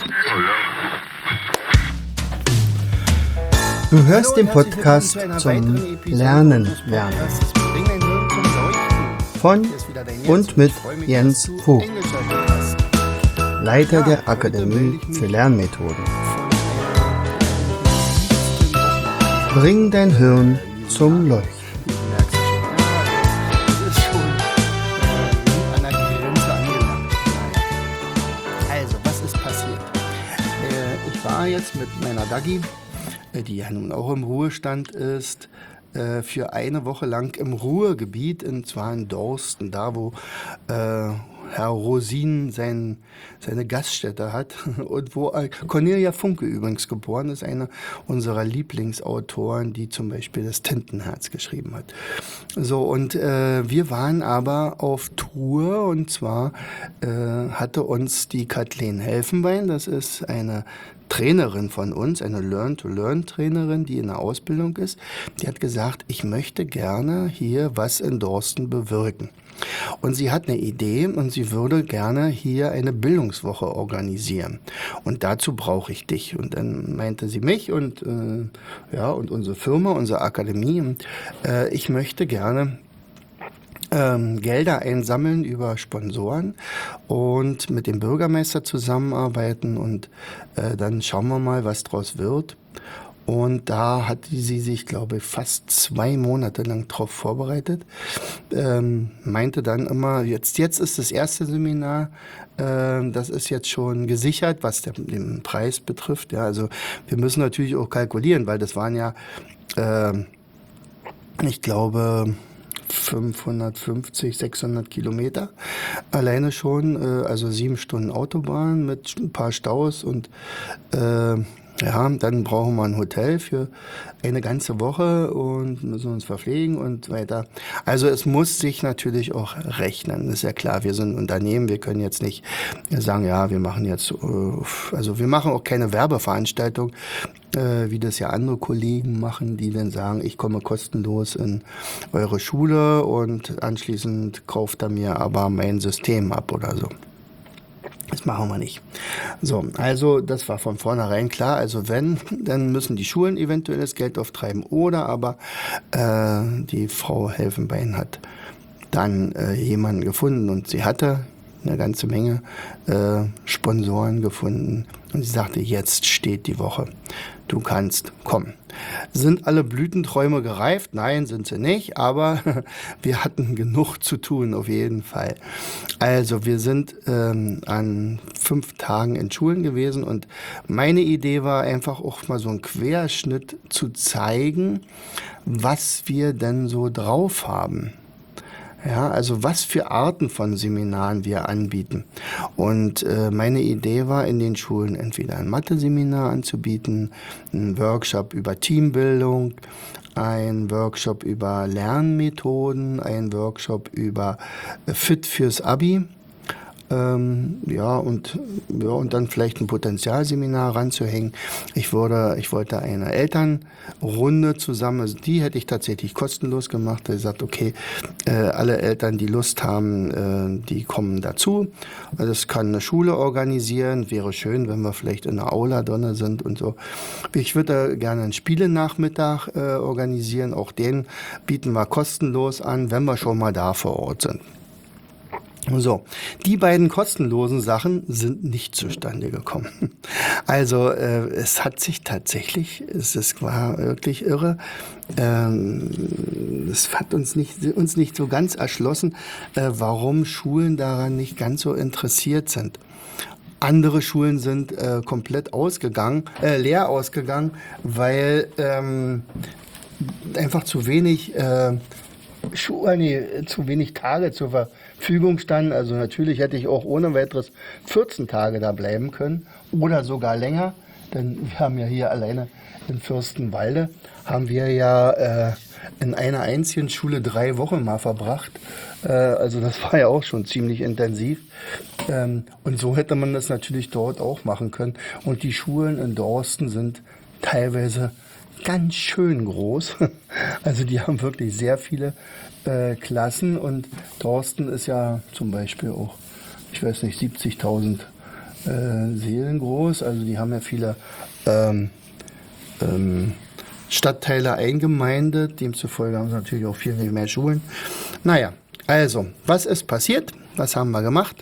Du hörst den Podcast zum Lernen von und mit Jens Vogt, Leiter der Akademie für Lernmethoden. Bring dein Hirn zum Leuchten. Also, was ist passiert? Ich war jetzt mit meiner Dagi, die ja nun auch im Ruhestand ist, für eine Woche lang im Ruhrgebiet, und zwar in Dorsten, da wo Herr Rosin seine Gaststätte hat und wo Cornelia Funke übrigens geboren ist, eine unserer Lieblingsautoren, die zum Beispiel das Tintenherz geschrieben hat. So, und wir waren aber auf Tour, und zwar hatte uns die Kathleen Helfenbein, das ist eine Trainerin von uns, eine Learn-to-Learn-Trainerin, die in der Ausbildung ist, die hat gesagt, ich möchte gerne hier was in Dorsten bewirken. Und sie hat eine Idee und sie würde gerne hier eine Bildungswoche organisieren. Und dazu brauche ich dich. Und dann meinte sie mich und und unsere Firma, unsere Akademie. Und, ich möchte gerne Gelder einsammeln über Sponsoren und mit dem Bürgermeister zusammenarbeiten, und dann schauen wir mal, was draus wird. Und da hat sie sich, glaube ich, fast 2 Monate lang drauf vorbereitet. Meinte dann immer, jetzt ist das erste Seminar, das ist jetzt schon gesichert, was den Preis betrifft. Ja, also wir müssen natürlich auch kalkulieren, weil das waren ja, ich glaube, 550, 600 Kilometer alleine schon, also 7 Stunden Autobahn mit ein paar Staus, und dann brauchen wir ein Hotel für eine ganze Woche und müssen uns verpflegen und weiter. Also es muss sich natürlich auch rechnen, das ist ja klar. Wir sind ein Unternehmen, wir können jetzt nicht sagen, ja, wir machen jetzt, also wir machen auch keine Werbeveranstaltung, wie das ja andere Kollegen machen, die dann sagen, ich komme kostenlos in eure Schule und anschließend kauft er mir aber mein System ab oder so. Das machen wir nicht. So, also das war von vornherein klar. Also wenn, dann müssen die Schulen eventuell das Geld auftreiben, oder aber die Frau Helfenbein hat dann jemanden gefunden, und sie hatte eine ganze Menge Sponsoren gefunden, und sie sagte, jetzt steht die Woche. Du kannst kommen. Sind alle Blütenträume gereift? Nein, sind sie nicht, aber wir hatten genug zu tun, auf jeden Fall. Also wir sind an 5 Tagen in Schulen gewesen, und meine Idee war einfach auch mal so einen Querschnitt zu zeigen, was wir denn so drauf haben. Ja, also was für Arten von Seminaren wir anbieten. Und meine Idee war, in den Schulen entweder ein Mathe-Seminar anzubieten, einen Workshop über Teambildung, ein Workshop über Lernmethoden, ein Workshop über Fit fürs Abi. Und dann vielleicht ein Potenzialseminar ranzuhängen. Ich wollte eine Elternrunde zusammen, also die hätte ich tatsächlich kostenlos gemacht. Ich gesagt, okay, alle Eltern, die Lust haben, die kommen dazu. Das kann eine Schule organisieren. Wäre schön, wenn wir vielleicht in der Aula drin sind und so. Ich würde gerne einen Spielenachmittag organisieren. Auch den bieten wir kostenlos an, wenn wir schon mal da vor Ort sind. So, die beiden kostenlosen Sachen sind nicht zustande gekommen. Also es hat sich tatsächlich, es war wirklich irre, es hat uns nicht so ganz erschlossen, warum Schulen daran nicht ganz so interessiert sind. Andere Schulen sind komplett leer ausgegangen, weil einfach zu wenig Tage zur Verfügung standen. Also natürlich hätte ich auch ohne weiteres 14 Tage da bleiben können oder sogar länger, denn wir haben ja hier alleine in Fürstenwalde, haben wir ja in einer einzigen Schule 3 Wochen mal verbracht. Also das war ja auch schon ziemlich intensiv. Und so hätte man das natürlich dort auch machen können. Und die Schulen in Dorsten sind teilweise ganz schön groß. Also die haben wirklich sehr viele Klassen, und Dorsten ist ja zum Beispiel auch, ich weiß nicht, 70.000 Seelen groß. Also die haben ja viele Stadtteile eingemeindet. Demzufolge haben sie natürlich auch viel mehr Schulen. Naja, also, was ist passiert? Was haben wir gemacht?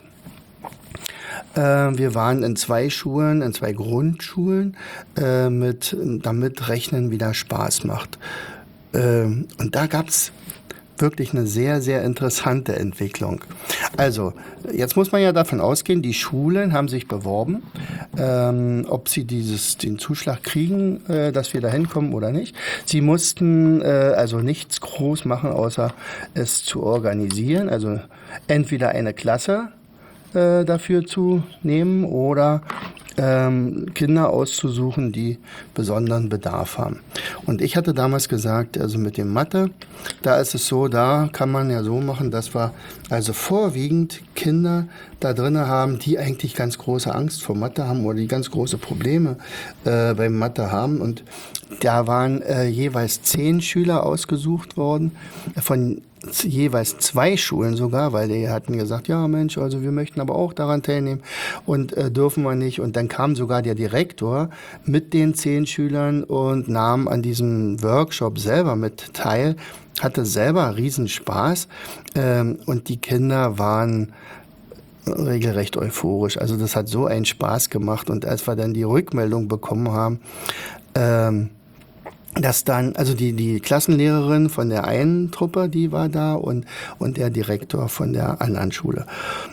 Wir waren in 2 Schulen, in 2 Grundschulen, damit Rechnen wieder Spaß macht. Und da gab's wirklich eine sehr, sehr interessante Entwicklung. Also, jetzt muss man ja davon ausgehen, die Schulen haben sich beworben, ob sie den Zuschlag kriegen, dass wir da hinkommen oder nicht. Sie mussten also nichts groß machen, außer es zu organisieren. Also entweder eine Klasse dafür zu nehmen oder Kinder auszusuchen, die besonderen Bedarf haben. Und ich hatte damals gesagt, also mit dem Mathe, da ist es so, da kann man ja so machen, dass wir also vorwiegend Kinder da drin haben, die eigentlich ganz große Angst vor Mathe haben oder die ganz große Probleme beim Mathe haben. Und da waren jeweils 10 Schüler ausgesucht worden, von jeweils 2 Schulen sogar, weil die hatten gesagt, ja Mensch, also wir möchten aber auch daran teilnehmen und dürfen wir nicht. Und dann kam sogar der Direktor mit den 10 Schülern und nahm an diesem Workshop selber mit teil, hatte selber Riesenspaß und die Kinder waren regelrecht euphorisch. Also das hat so einen Spaß gemacht und als wir dann die Rückmeldung bekommen haben, dass dann, also die Klassenlehrerin von der einen Truppe, die war da und der Direktor von der anderen Schule.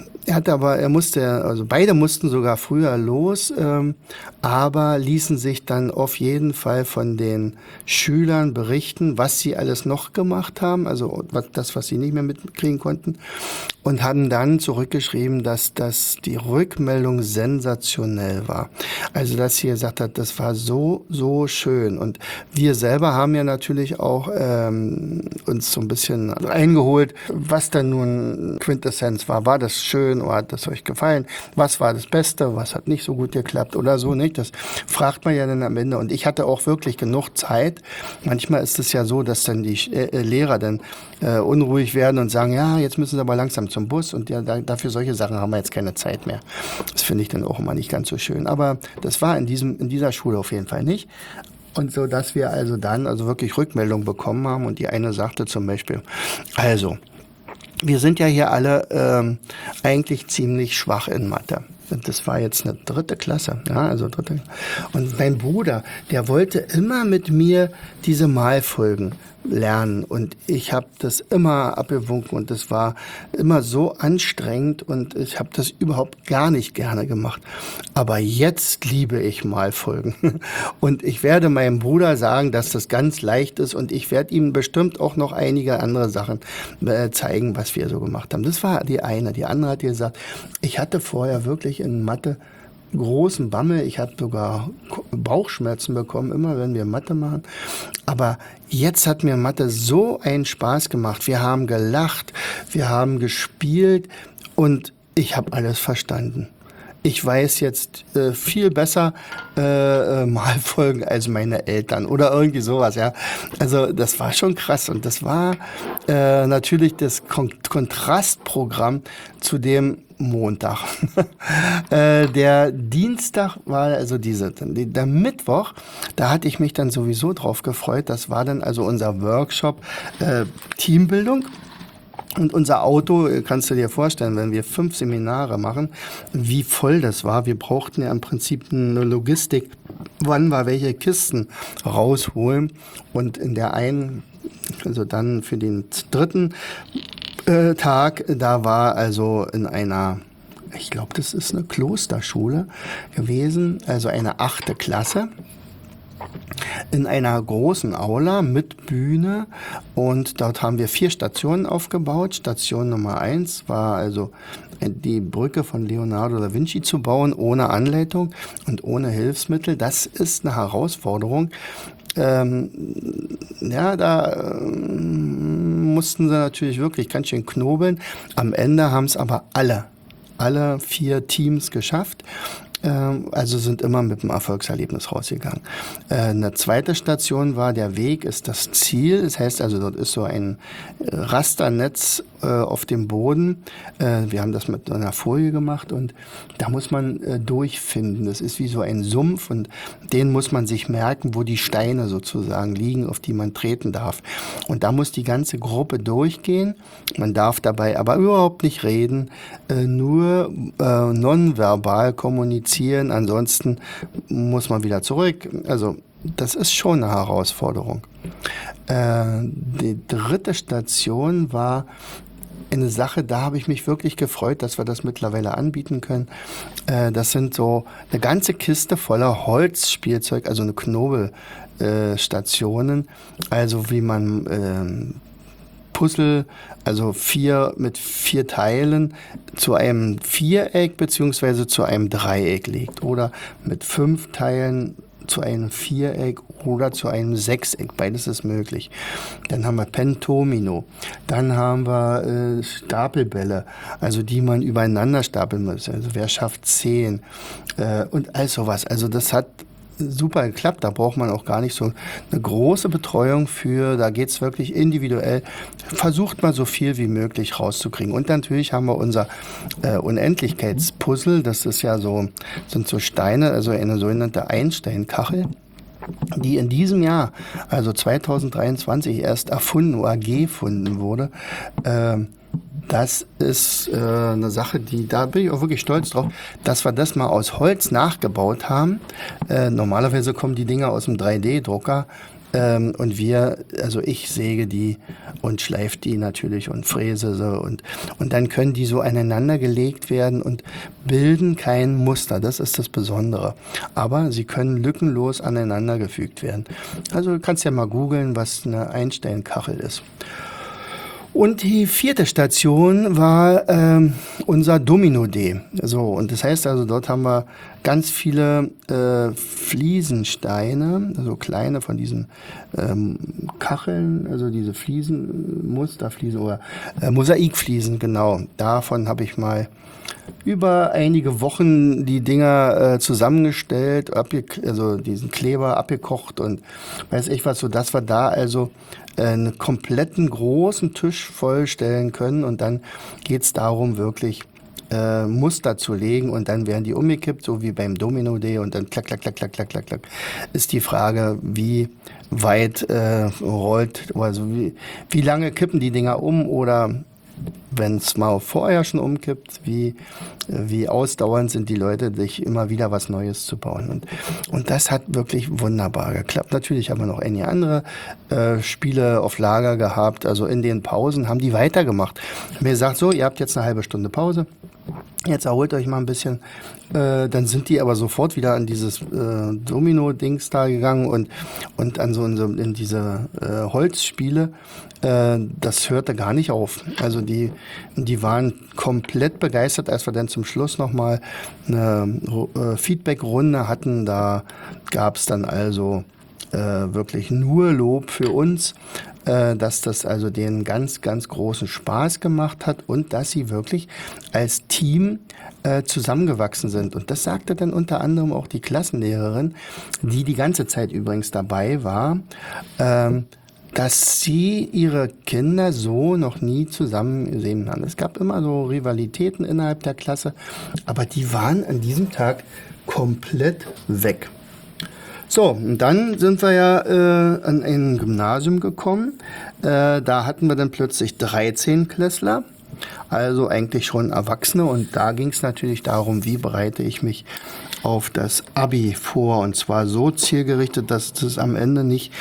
Beide mussten sogar früher los, aber ließen sich dann auf jeden Fall von den Schülern berichten, was sie alles noch gemacht haben, also was sie nicht mehr mitkriegen konnten, und haben dann zurückgeschrieben, dass die Rückmeldung sensationell war. Also, dass sie gesagt hat, das war so, so schön. Und wir selber haben ja natürlich auch uns so ein bisschen eingeholt, was dann nun Quintessenz war. War das schön oder hat das euch gefallen? Was war das Beste? Was hat nicht so gut geklappt oder so, nicht? Das fragt man ja dann am Ende. Und ich hatte auch wirklich genug Zeit. Manchmal ist es ja so, dass dann die Lehrer dann unruhig werden und sagen, ja, jetzt müssen sie aber langsam zum Bus und ja, dafür solche Sachen haben wir jetzt keine Zeit mehr. Das finde ich dann auch immer nicht ganz so schön. Aber das war in dieser Schule auf jeden Fall nicht. Und so, dass wir also dann wirklich Rückmeldung bekommen haben und die eine sagte zum Beispiel, also, wir sind ja hier alle eigentlich ziemlich schwach in Mathe. Das war jetzt eine 3. Klasse, ja, also 3. Und mein Bruder, der wollte immer mit mir diese Malfolgen lernen und ich habe das immer abgewunken und das war immer so anstrengend und ich habe das überhaupt gar nicht gerne gemacht. Aber jetzt liebe ich Malfolgen und ich werde meinem Bruder sagen, dass das ganz leicht ist und ich werde ihm bestimmt auch noch einige andere Sachen zeigen, was wir so gemacht haben. Das war die eine. Die andere hat gesagt, ich hatte vorher wirklich in Mathe großen Bammel. Ich habe sogar Bauchschmerzen bekommen, immer wenn wir Mathe machen. Aber jetzt hat mir Mathe so einen Spaß gemacht. Wir haben gelacht, wir haben gespielt und ich habe alles verstanden. Ich weiß jetzt viel besser Malfolgen als meine Eltern oder irgendwie sowas, ja. Also das war schon krass und das war natürlich das Kontrastprogramm zu dem Montag. Der Dienstag war also der Mittwoch, da hatte ich mich dann sowieso drauf gefreut. Das war dann also unser Workshop Teambildung. Und unser Auto, kannst du dir vorstellen, wenn wir 5 Seminare machen, wie voll das war. Wir brauchten ja im Prinzip eine Logistik, wann wir welche Kisten rausholen. Und in der einen, also dann für den 3. Tag, da war also in einer, ich glaube, das ist eine Klosterschule gewesen, also eine 8. Klasse. In einer großen Aula mit Bühne und dort haben wir 4 Stationen aufgebaut. Station Nummer 1 war also die Brücke von Leonardo da Vinci zu bauen, ohne Anleitung und ohne Hilfsmittel. Das ist eine Herausforderung. Da mussten sie natürlich wirklich ganz schön knobeln. Am Ende haben es aber alle 4 Teams geschafft. Also sind immer mit dem Erfolgserlebnis rausgegangen. Eine zweite Station war, der Weg ist das Ziel. Das heißt also, dort ist so ein Rasternetz auf dem Boden. Wir haben das mit einer Folie gemacht und da muss man durchfinden. Das ist wie so ein Sumpf und den muss man sich merken, wo die Steine sozusagen liegen, auf die man treten darf. Und da muss die ganze Gruppe durchgehen. Man darf dabei aber überhaupt nicht reden, nur nonverbal kommunizieren. Ansonsten muss man wieder zurück. Also das ist schon eine Herausforderung. Die dritte Station war eine Sache, da habe ich mich wirklich gefreut, dass wir das mittlerweile anbieten können. Das sind so eine ganze Kiste voller Holzspielzeug, also eine Knobelstationen, also wie man Puzzle, also mit 4 Teilen zu einem Viereck beziehungsweise zu einem Dreieck legt oder mit 5 Teilen zu einem Viereck oder zu einem Sechseck. Beides ist möglich. Dann haben wir Pentomino. Dann haben wir Stapelbälle, also die man übereinander stapeln muss. Also wer schafft 10 und all sowas. Also das hat super geklappt. Da braucht man auch gar nicht so eine große Betreuung für. Da geht's wirklich individuell. Versucht mal so viel wie möglich rauszukriegen. Und natürlich haben wir unser Unendlichkeitspuzzle. Das ist ja sind so Steine, also eine sogenannte Einsteinkachel, die in diesem Jahr, also 2023, erst erfunden oder gefunden wurde. Das ist eine Sache, da bin ich auch wirklich stolz drauf, dass wir das mal aus Holz nachgebaut haben. Normalerweise kommen die Dinger aus dem 3D-Drucker und ich säge die und schleife die natürlich und fräse sie und dann können die so aneinander gelegt werden und bilden kein Muster. Das ist das Besondere. Aber sie können lückenlos aneinander gefügt werden. Also du kannst ja mal googeln, was eine Einsteinkachel ist. Und die 4. Station war unser Domino-D. So, und das heißt also, dort haben wir ganz viele Fliesensteine, also kleine von diesen Kacheln, also diese Musterfliesen oder Mosaikfliesen, genau. Davon habe ich mal über einige Wochen die Dinger zusammengestellt, also diesen Kleber abgekocht und weiß ich was, so dass wir da also einen kompletten großen Tisch vollstellen können und dann geht's darum, wirklich Muster zu legen und dann werden die umgekippt, so wie beim Domino-D und dann klack, klack, klack, klack, klack, klack, klack. Ist die Frage, wie weit rollt, also wie lange kippen die Dinger um oder wenn es mal vorher schon umkippt, wie ausdauernd sind die Leute, sich immer wieder was Neues zu bauen. Und das hat wirklich wunderbar geklappt. Natürlich haben wir noch einige andere Spiele auf Lager gehabt. Also in den Pausen haben die weitergemacht. Mir gesagt, so, ihr habt jetzt eine halbe Stunde Pause. Jetzt erholt euch mal ein bisschen. Dann sind die aber sofort wieder an dieses Domino-Dings da gegangen und an in diese Holzspiele. Das hörte gar nicht auf. Also die waren komplett begeistert, als wir dann zum Schluss nochmal eine Feedback-Runde hatten. Da gab es dann also wirklich nur Lob für uns, dass das also denen ganz, ganz großen Spaß gemacht hat und dass sie wirklich als Team zusammengewachsen sind. Und das sagte dann unter anderem auch die Klassenlehrerin, die ganze Zeit übrigens dabei war, dass sie ihre Kinder so noch nie zusammen gesehen haben. Es gab immer so Rivalitäten innerhalb der Klasse, aber die waren an diesem Tag komplett weg. So, und dann sind wir ja an ein Gymnasium gekommen. Da hatten wir dann plötzlich 13 Klässler, also eigentlich schon Erwachsene. Und da ging es natürlich darum, wie bereite ich mich auf das Abi vor. Und zwar so zielgerichtet, dass es am Ende nicht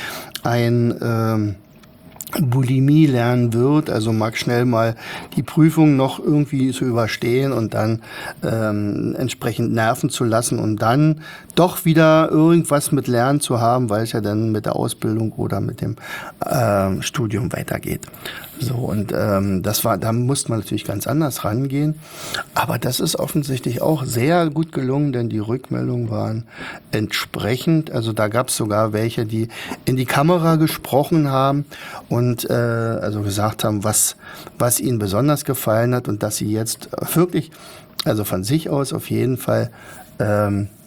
ein Bulimie lernen wird, also mag schnell mal die Prüfung noch irgendwie zu überstehen und dann entsprechend nerven zu lassen und dann doch wieder irgendwas mit Lernen zu haben, weil es ja dann mit der Ausbildung oder mit dem Studium weitergeht. So, und da musste man natürlich ganz anders rangehen. Aber das ist offensichtlich auch sehr gut gelungen, denn die Rückmeldungen waren entsprechend. Also da gab es sogar welche, die in die Kamera gesprochen haben und also gesagt haben, was ihnen besonders gefallen hat und dass sie jetzt wirklich, also von sich aus auf jeden Fall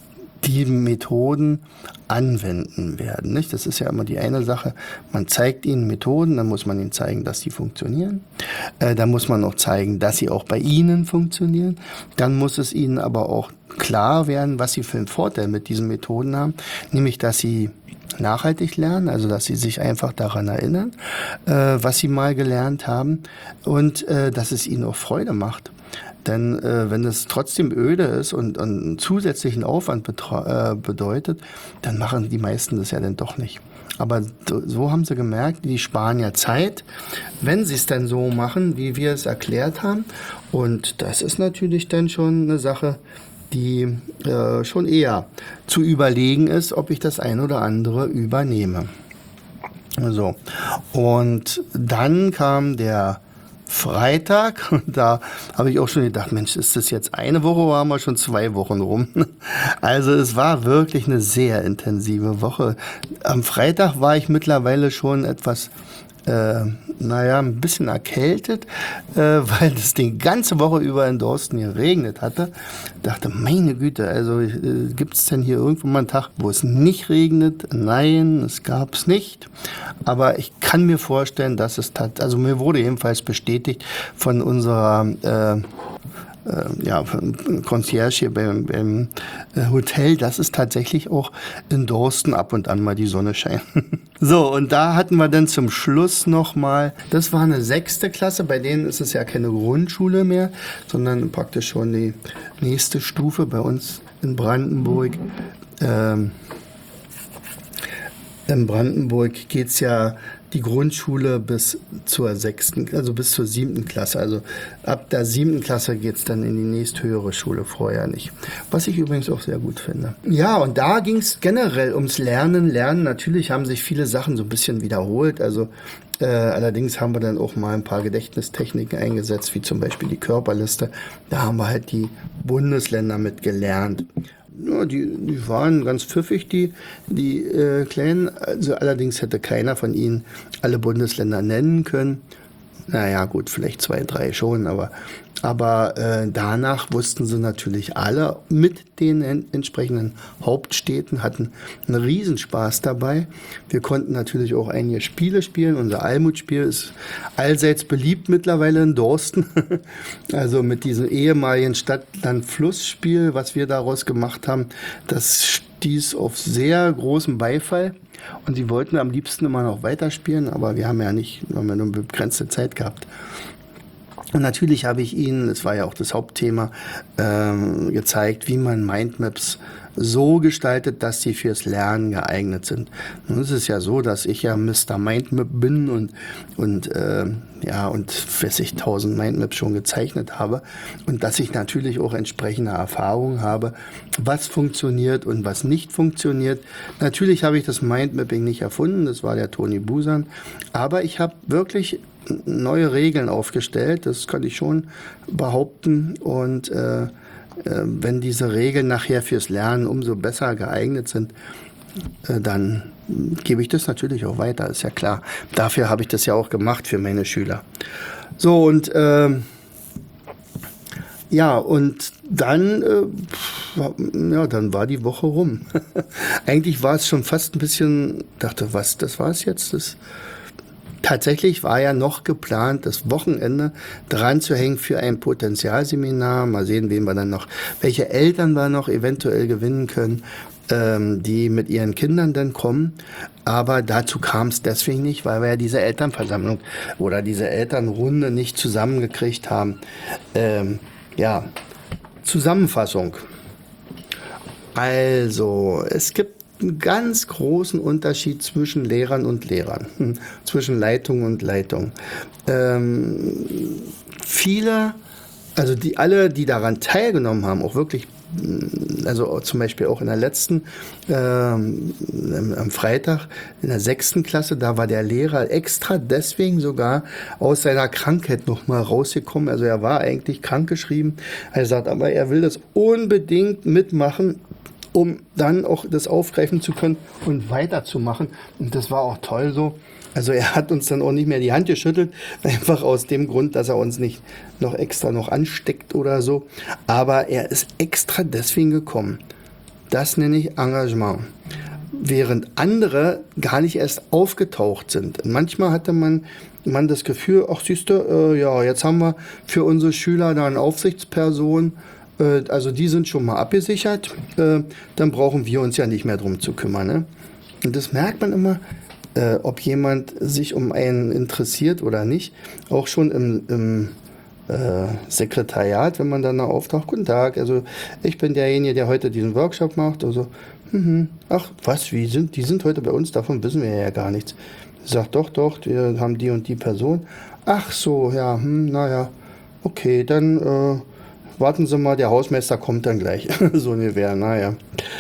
die Methoden anwenden werden. Nicht? Das ist ja immer die eine Sache. Man zeigt ihnen Methoden, dann muss man ihnen zeigen, dass sie funktionieren. Dann muss man auch zeigen, dass sie auch bei ihnen funktionieren. Dann muss es ihnen aber auch klar werden, was sie für einen Vorteil mit diesen Methoden haben. Nämlich, dass sie nachhaltig lernen, also dass sie sich einfach daran erinnern, was sie mal gelernt haben und dass es ihnen auch Freude macht. Denn wenn es trotzdem öde ist und einen zusätzlichen Aufwand bedeutet, dann machen die meisten das ja dann doch nicht. Aber so haben sie gemerkt, die sparen ja Zeit, wenn sie es dann so machen, wie wir es erklärt haben. Und das ist natürlich dann schon eine Sache, die schon eher zu überlegen ist, ob ich das ein oder andere übernehme. So. Und dann kam der Freitag und da habe ich auch schon gedacht, Mensch, ist das jetzt eine Woche oder haben wir schon 2 Wochen rum? Also es war wirklich eine sehr intensive Woche. Am Freitag war ich mittlerweile schon etwas ein bisschen erkältet, weil es die ganze Woche über in Dorsten geregnet hatte. Dachte, meine Güte, also gibt es denn hier irgendwo mal einen Tag, wo es nicht regnet? Nein, es gab es nicht. Aber ich kann mir vorstellen, dass es also mir wurde jedenfalls bestätigt von unserer Concierge hier beim Hotel, dass es tatsächlich auch in Dorsten ab und an mal die Sonne scheint. So, und da hatten wir dann zum Schluss nochmal, das war eine 6. Klasse, bei denen ist es ja keine Grundschule mehr, sondern praktisch schon die nächste Stufe bei uns in Brandenburg. In Brandenburg geht's ja die Grundschule bis zur 6., also bis zur 7. Klasse. Also ab der 7. Klasse geht's dann in die nächsthöhere Schule, vorher nicht. Was ich übrigens auch sehr gut finde. Ja, und da ging's generell ums Lernen. Natürlich haben sich viele Sachen so ein bisschen wiederholt. Also allerdings haben wir dann auch mal ein paar Gedächtnistechniken eingesetzt, wie zum Beispiel die Körperliste. Da haben wir halt die Bundesländer mit gelernt. Ja, die waren ganz pfiffig, die Kleinen. Also allerdings hätte keiner von ihnen alle Bundesländer nennen können. Naja, gut, vielleicht 2, 3 schon, aber danach wussten sie natürlich alle mit den entsprechenden Hauptstädten, hatten einen Riesenspaß dabei. Wir konnten natürlich auch einige Spiele spielen. Unser Almut-Spiel ist allseits beliebt mittlerweile in Dorsten. Also mit diesem ehemaligen Stadt-Land-Fluss-Spiel, was wir daraus gemacht haben, das stieß auf sehr großen Beifall. Und sie wollten am liebsten immer noch weiterspielen, aber wir haben ja nur eine begrenzte Zeit gehabt. Und natürlich habe ich Ihnen, das war ja auch das Hauptthema, gezeigt, wie man Mindmaps so gestaltet, dass sie fürs Lernen geeignet sind. Nun ist es ja so, dass ich ja Mr. Mindmap bin und 40.000 Mindmaps schon gezeichnet habe und dass ich natürlich auch entsprechende Erfahrungen habe, was funktioniert und was nicht funktioniert. Natürlich habe ich das Mindmapping nicht erfunden, das war der Toni Busan, aber ich habe wirklich neue Regeln aufgestellt, das kann ich schon behaupten und wenn diese Regeln nachher fürs Lernen umso besser geeignet sind, dann gebe ich das natürlich auch weiter, ist ja klar. Dafür habe ich das ja auch gemacht für meine Schüler. So und und dann, dann war die Woche rum. Eigentlich war es schon fast ein bisschen, dachte, das war es jetzt, Tatsächlich war ja noch geplant, das Wochenende dran zu hängen für ein Potenzialseminar. Mal sehen, welche Eltern wir noch eventuell gewinnen können, die mit ihren Kindern dann kommen. Aber dazu kam es deswegen nicht, weil wir ja diese Elternversammlung oder diese Elternrunde nicht zusammengekriegt haben. Zusammenfassung. Also, es gibt einen ganz großen Unterschied zwischen Lehrern und Lehrern, zwischen Leitung und Leitung. Viele, also alle, die daran teilgenommen haben, auch wirklich, also zum Beispiel auch in der letzten, am Freitag in der 6. Klasse, da war der Lehrer extra deswegen sogar aus seiner Krankheit nochmal rausgekommen. Also er war eigentlich krankgeschrieben. Er sagt, aber er will das unbedingt mitmachen, um dann auch das aufgreifen zu können und weiterzumachen. Und das war auch toll so. Also er hat uns dann auch nicht mehr die Hand geschüttelt, einfach aus dem Grund, dass er uns nicht noch extra ansteckt oder so. Aber er ist extra deswegen gekommen. Das nenne ich Engagement. Während andere gar nicht erst aufgetaucht sind. Und manchmal hatte man das Gefühl, ach siehst du, jetzt haben wir für unsere Schüler da eine Aufsichtsperson, also die sind schon mal abgesichert, dann brauchen wir uns ja nicht mehr drum zu kümmern. Ne? Und das merkt man immer, ob jemand sich um einen interessiert oder nicht, auch schon im Sekretariat, wenn man dann da auftaucht, guten Tag, also ich bin derjenige, der heute diesen Workshop macht, also ach was, die sind heute bei uns, davon wissen wir ja gar nichts. Sagt doch, wir haben die und die Person. Ach so, ja, naja, okay, dann warten Sie mal, der Hausmeister kommt dann gleich, so ungefähr, naja.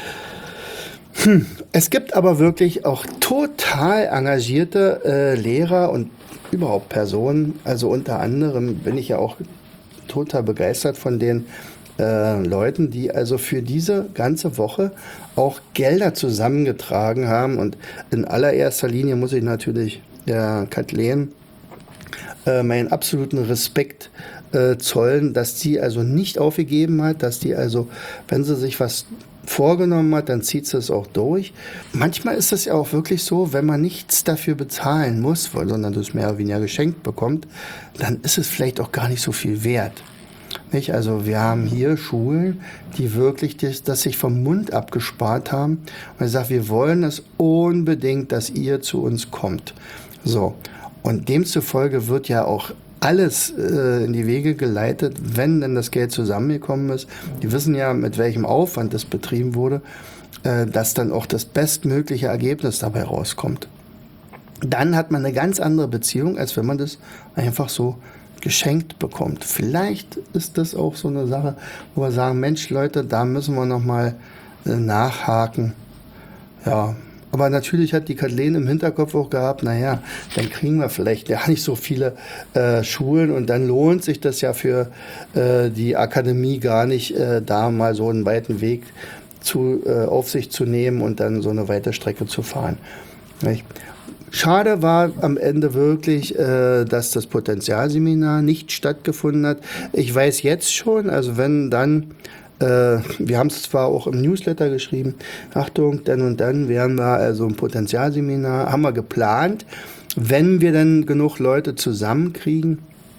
Es gibt aber wirklich auch total engagierte Lehrer und überhaupt Personen, also unter anderem bin ich ja auch total begeistert von den Leuten, die also für diese ganze Woche auch Gelder zusammengetragen haben. Und in allererster Linie muss ich natürlich der Kathleen meinen absoluten Respekt zollen, dass sie also nicht aufgegeben hat, dass die also, wenn sie sich was vorgenommen hat, dann zieht sie es auch durch. Manchmal ist es ja auch wirklich so, wenn man nichts dafür bezahlen muss, sondern das mehr oder weniger geschenkt bekommt, dann ist es vielleicht auch gar nicht so viel wert. Nicht? Also wir haben hier Schulen, die wirklich das sich vom Mund abgespart haben und gesagt, wir wollen es unbedingt, dass ihr zu uns kommt. So. Und demzufolge wird ja auch alles in die Wege geleitet, wenn denn das Geld zusammengekommen ist. Die wissen ja, mit welchem Aufwand das betrieben wurde, dass dann auch das bestmögliche Ergebnis dabei rauskommt. Dann hat man eine ganz andere Beziehung, als wenn man das einfach so geschenkt bekommt. Vielleicht ist das auch so eine Sache, wo wir sagen, Mensch Leute, da müssen wir nochmal nachhaken. Ja, aber natürlich hat die Kathleen im Hinterkopf auch gehabt, naja, dann kriegen wir vielleicht ja nicht so viele Schulen und dann lohnt sich das ja für die Akademie gar nicht, da mal so einen weiten Weg auf sich zu nehmen und dann so eine weite Strecke zu fahren. Nicht? Schade war am Ende wirklich, dass das Potenzialseminar nicht stattgefunden hat. Ich weiß jetzt schon, also wenn dann, wir haben es zwar auch im Newsletter geschrieben, Achtung, dann und dann werden wir also ein Potenzialseminar, haben wir geplant, wenn wir dann genug Leute zusammenkriegen.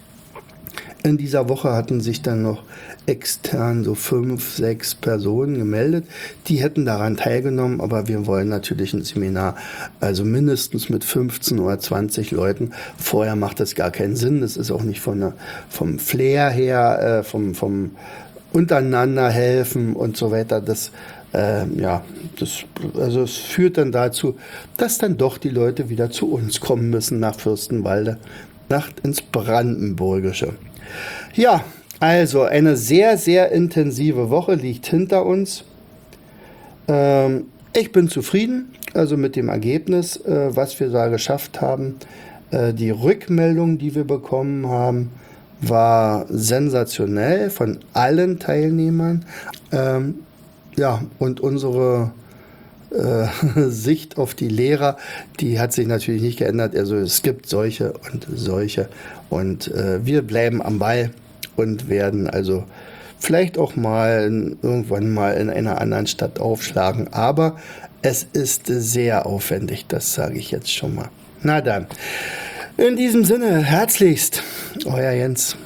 In dieser Woche hatten sich dann noch extern so 5, 6 Personen gemeldet. Die hätten daran teilgenommen, aber wir wollen natürlich ein Seminar, also mindestens mit 15 oder 20 Leuten. Vorher macht das gar keinen Sinn. Das ist auch nicht vom Flair her, vom untereinander helfen und so weiter. Also es führt dann dazu, dass dann doch die Leute wieder zu uns kommen müssen nach Fürstenwalde, ins Brandenburgische. Ja, also eine sehr, sehr intensive Woche liegt hinter uns. Ich bin zufrieden, also mit dem Ergebnis, was wir da geschafft haben. Die Rückmeldung, die wir bekommen haben, war sensationell von allen Teilnehmern. Und unsere Sicht auf die Lehrer, die hat sich natürlich nicht geändert. Also es gibt solche und solche. Und wir bleiben am Ball und werden also vielleicht auch irgendwann mal in einer anderen Stadt aufschlagen. Aber es ist sehr aufwendig, das sage ich jetzt schon mal. Na dann, in diesem Sinne, herzlichst, euer Jens.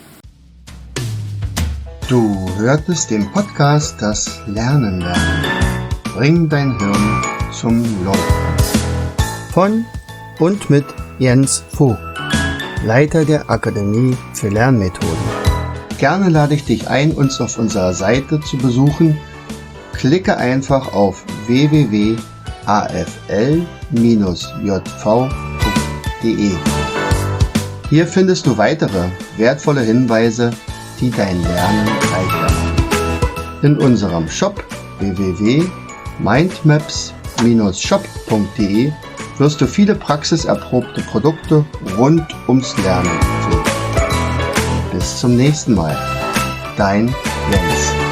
Du hörtest den Podcast Das Lernen lernen. Bring dein Hirn zum Laufen. Von und mit Jens Vogt, Leiter der Akademie für Lernmethoden. Gerne lade ich dich ein, uns auf unserer Seite zu besuchen. Klicke einfach auf www.afl-jv.de. Hier findest du weitere wertvolle Hinweise, die dein Lernen leichter machen. In unserem Shop www.mindmaps-shop.de wirst du viele praxiserprobte Produkte rund ums Lernen finden. Bis zum nächsten Mal. Dein Jens.